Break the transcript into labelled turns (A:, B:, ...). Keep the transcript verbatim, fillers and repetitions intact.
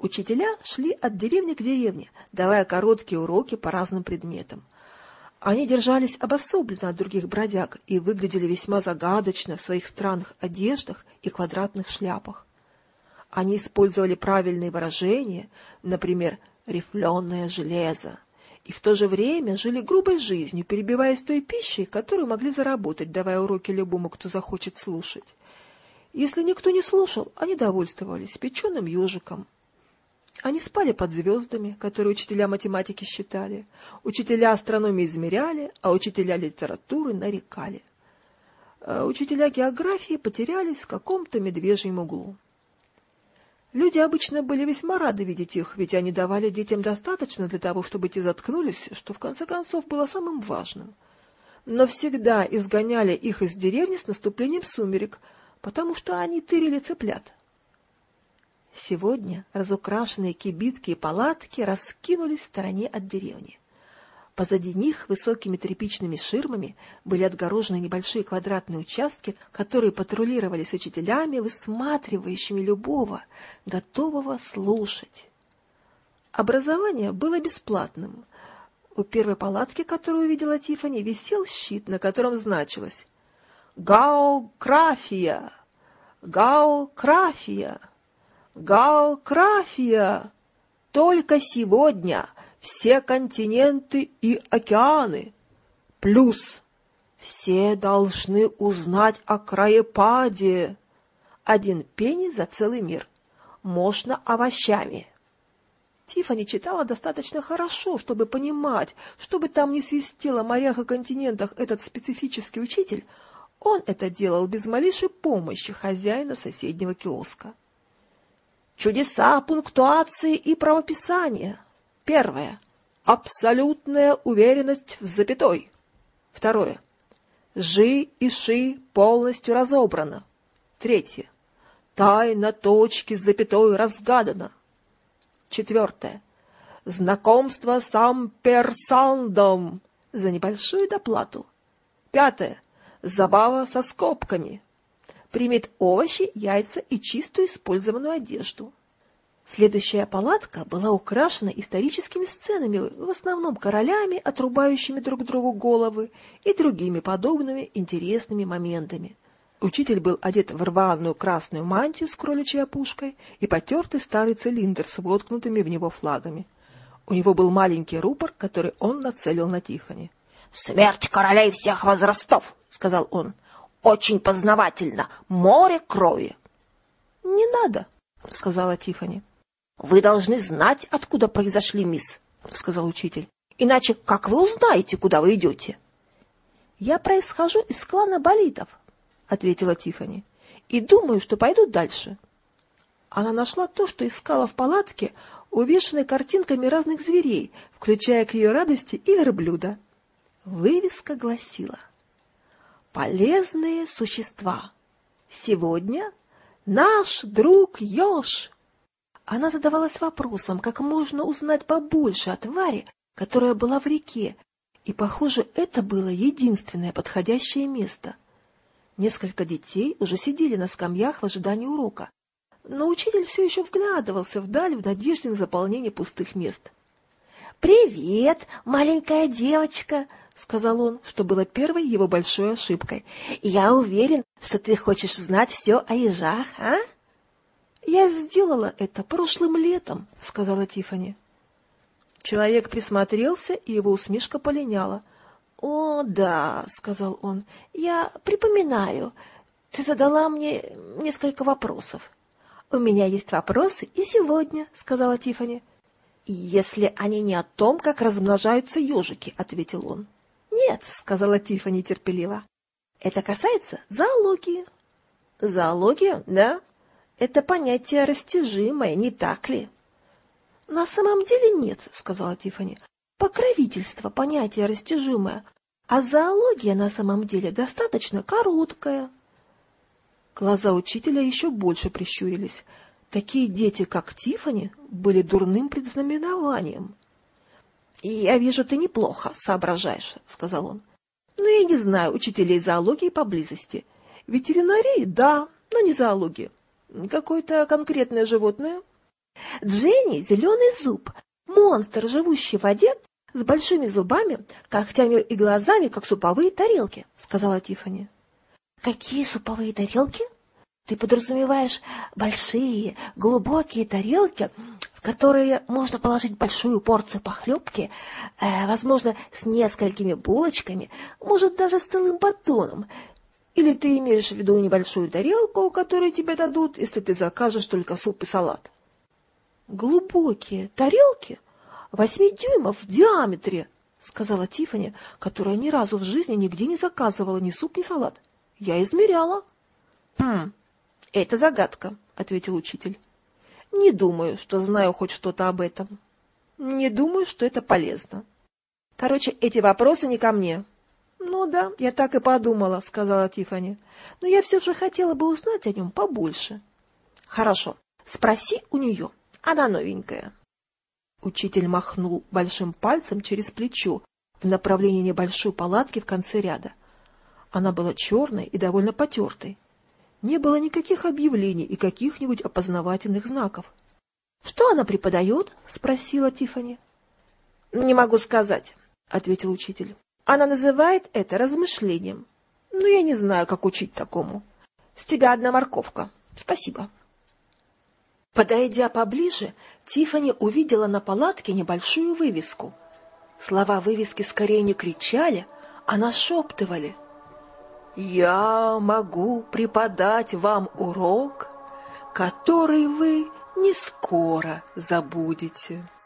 A: Учителя шли от деревни к деревне, давая короткие уроки по разным предметам. Они держались обособленно от других бродяг и выглядели весьма загадочно в своих странных одеждах и квадратных шляпах. Они использовали правильные выражения, например, «рифленое железо», и в то же время жили грубой жизнью, перебиваясь той пищей, которую могли заработать, давая уроки любому, кто захочет слушать. Если никто не слушал, они довольствовались печеным ежиком. Они спали под звездами, которые учителя математики считали, учителя астрономии измеряли, а учителя литературы нарекали. А учителя географии потерялись в каком-то медвежьем углу. Люди обычно были весьма рады видеть их, ведь они давали детям достаточно для того, чтобы те заткнулись, что в конце концов было самым важным. Но всегда изгоняли их из деревни с наступлением сумерек, потому что они тырили цыплят. Сегодня разукрашенные кибитки и палатки раскинулись в стороне от деревни. Позади них высокими тряпичными ширмами были отгорожены небольшие квадратные участки, которые патрулировались учителями, высматривающими любого, готового слушать. Образование было бесплатным. У первой палатки, которую увидела Тиффани, висел щит, на котором значилось «География! География! География! Только сегодня все континенты и океаны! Плюс все должны узнать о краепаде! Один пенни за целый мир! Можно овощами!» Тиффани читала достаточно хорошо, чтобы понимать, что бы там ни свистел о морях и континентах этот специфический учитель, он это делал без малейшей помощи хозяина соседнего киоска. Чудеса пунктуации и правописания. Первое. Абсолютная уверенность в запятой. Второе. Жи и ши полностью разобрано. Третье. Тайна точки с запятой разгадана. Четвертое. Знакомство с амперсандом за небольшую доплату. Пятое. Забава со скобками. Примет овощи, яйца и чистую использованную одежду. Следующая палатка была украшена историческими сценами, в основном королями, отрубающими друг другу головы, и другими подобными интересными моментами. Учитель был одет в рваную красную мантию с кроличьей опушкой и потертый старый цилиндр с воткнутыми в него флагами. У него был маленький рупор, который он нацелил на Тиффани. «Смерть королей всех возрастов!» — сказал он. «Очень познавательно. Море крови». «Не надо», — сказала Тиффани. «Вы должны знать, откуда произошли, мисс», — сказал учитель. «Иначе как вы узнаете, куда вы идете?» «Я происхожу из клана болитов», — ответила Тиффани, — «и думаю, что пойду дальше». Она нашла то, что искала в палатке, увешанной картинками разных зверей, включая к ее радости и верблюда. Вывеска гласила: «Полезные существа. Сегодня наш друг еж». Она задавалась вопросом, как можно узнать побольше о твари, которая была в реке, и, похоже, это было единственное подходящее место. Несколько детей уже сидели на скамьях в ожидании урока, но учитель все еще вглядывался вдаль в надежде на заполнение пустых мест. «Привет, маленькая девочка», — сказал он, что было первой его большой ошибкой. «Я уверен, что ты хочешь знать все о ежах, а?» «Я сделала это прошлым летом», — сказала Тиффани. Человек присмотрелся, и его усмешка полиняла. «О, да», — сказал он, — «я припоминаю. Ты задала мне несколько вопросов». «У меня есть вопросы и сегодня», — сказала Тиффани. «Если они не о том, как размножаются ежики», — ответил он. «Нет», — сказала Тиффани терпеливо. «Это касается зоологии». «Зоология, да? Это понятие растяжимое, не так ли?» «На самом деле нет», — сказала Тиффани. «Покровительство — понятие растяжимое, а зоология на самом деле достаточно короткая». Глаза учителя еще больше прищурились. Такие дети, как Тиффани, были дурным предзнаменованием. «Я вижу, ты неплохо соображаешь», — сказал он. «Но я не знаю учителей зоологии поблизости. Ветеринарии — да, но не зоологии. Какое-то конкретное животное?» Дженни — зеленый зуб, монстр, живущий в воде, с большими зубами, когтями и глазами, как суповые тарелки, — сказала Тиффани. Какие суповые тарелки? Ты подразумеваешь большие, глубокие тарелки, в которые можно положить большую порцию похлебки, э, возможно, с несколькими булочками, может, даже с целым батоном. Или ты имеешь в виду небольшую тарелку, которую тебе дадут, если ты закажешь только суп и салат? Глубокие тарелки? Восьми дюймов в диаметре, — сказала Тиффани, которая ни разу в жизни нигде не заказывала ни суп, ни салат. Я измеряла. — Хм, это загадка, — ответил учитель. — Не думаю, что знаю хоть что-то об этом. Не думаю, что это полезно. Короче, эти вопросы не ко мне. — Ну да, я так и подумала, — сказала Тиффани. — Но я все же хотела бы узнать о нем побольше. — Хорошо, спроси у нее. Она новенькая. Учитель махнул большим пальцем через плечо в направлении небольшой палатки в конце ряда. Она была черной и довольно потертой. Не было никаких объявлений и каких-нибудь опознавательных знаков. — Что она преподает? — спросила Тиффани. — Не могу сказать, — ответил учитель. — Она называет это размышлением. Но я не знаю, как учить такому. С тебя одна морковка. Спасибо. Подойдя поближе, Тиффани увидела на палатке небольшую вывеску. Слова вывески скорее не кричали, а нашептывали. «Я могу преподать вам урок, который вы не скоро забудете».